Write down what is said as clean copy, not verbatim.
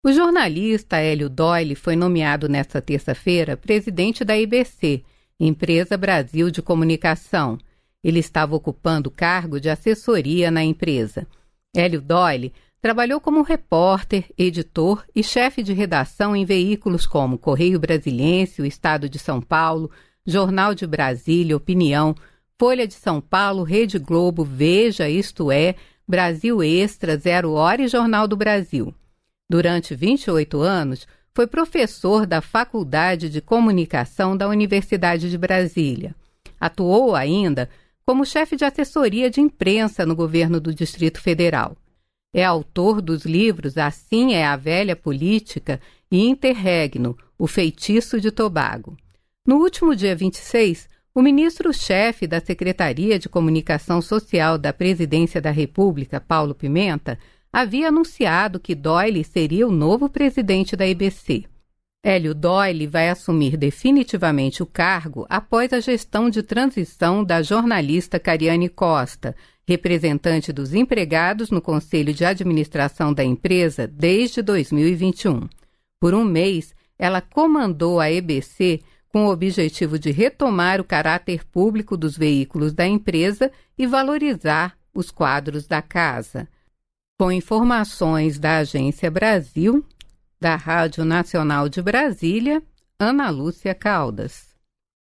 O jornalista Hélio Doyle foi nomeado nesta terça-feira presidente da IBC, Empresa Brasil de Comunicação. Ele estava ocupando o cargo de assessoria na empresa. Hélio Doyle trabalhou como repórter, editor e chefe de redação em veículos como Correio Brasiliense, o Estado de São Paulo, Jornal de Brasília, Opinião, Folha de São Paulo, Rede Globo, Veja, Isto É, Brasil Extra, Zero Hora e Jornal do Brasil. Durante 28 anos, foi professor da Faculdade de Comunicação da Universidade de Brasília. Atuou ainda como chefe de assessoria de imprensa no governo do Distrito Federal. É autor dos livros Assim é a Velha Política e Interregno, O Feitiço de Tobago. No último dia 26, o ministro-chefe da Secretaria de Comunicação Social da Presidência da República, Paulo Pimenta, havia anunciado que Doyle seria o novo presidente da IBC. Hélio Doyle vai assumir definitivamente o cargo após a gestão de transição da jornalista Cariane Costa, representante dos empregados no Conselho de Administração da empresa desde 2021. Por um mês, ela comandou a EBC com o objetivo de retomar o caráter público dos veículos da empresa e valorizar os quadros da casa. Com informações da Agência Brasil, da Rádio Nacional de Brasília, Ana Lúcia Caldas.